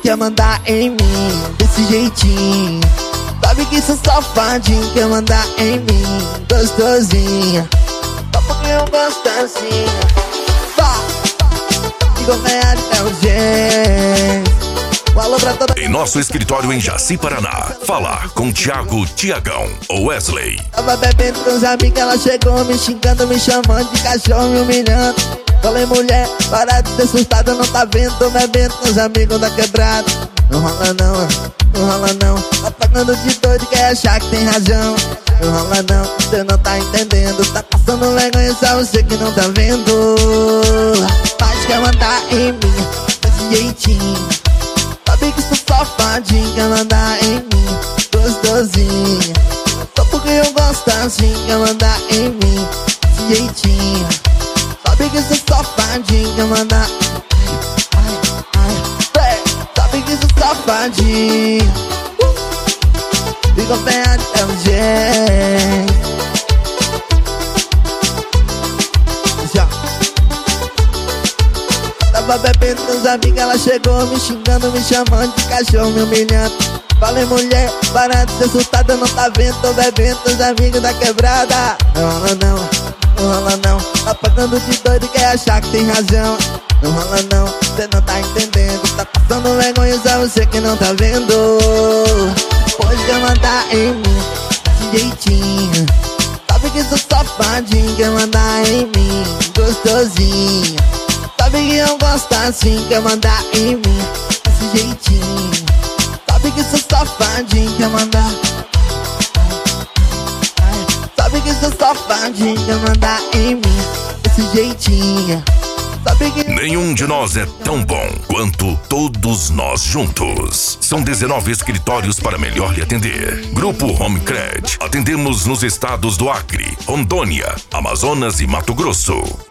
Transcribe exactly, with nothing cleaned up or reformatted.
quer mandar em mim desse jeitinho. Sabe que sou safadinho, quer mandar em mim gostosinha. Só porque eu gosto assim. Só igual ganhar até o jeito. Em nosso escritório em Jaci, Paraná, falar com Thiago Tiagão ou Wesley. Tava bebendo com os amigos, ela chegou me xingando, me chamando de cachorro, me humilhando. Falei, mulher, para de ser assustada, não tá vendo? Tô bebendo com os amigos da quebrada. Não rola não, não rola não. Tá pagando de doido, quer achar que tem razão. Não rola não, cê não tá entendendo. Tá passando vergonha, só você que não tá vendo. Mas quer mandar em mim desse jeitinho. Sabe que sou safadinho, quer mandar em mim gostosinha. Só porque eu gosto assim, quer mandar em mim desse jeitinho. Sabe que sou safadinho, quer mandar. Ai, ai, ai. Sabe que sou safadinho. Fica bem até o jeito. Já tava bebendo com os amigos, ela chegou me xingando, me chamando de cachorro, me humilhando. Falei, mulher, para de ser assustada, não tá vendo? Tô bebendo com os amigos da quebrada. Não rola não, não rola não. Tá pagando de doido, quer achar que tem razão. Não rola não, cê não tá entendendo. Tá passando vergonha, só você que não tá vendo. Pode quer mandar em mim desse jeitinho. Sabe que sou safadinho, quer mandar em mim gostosinha. Sabe que eu gosto assim, quer mandar em mim desse jeitinho. Sabe que sou safadinho, quer mandar. Sabe que sou safadinho, quer mandar em mim desse jeitinho. Sabe que nenhum de nós é tão bom quanto todos nós juntos. São dezenove escritórios para melhor lhe atender. Grupo Homecred. Atendemos nos estados do Acre, Rondônia, Amazonas e Mato Grosso.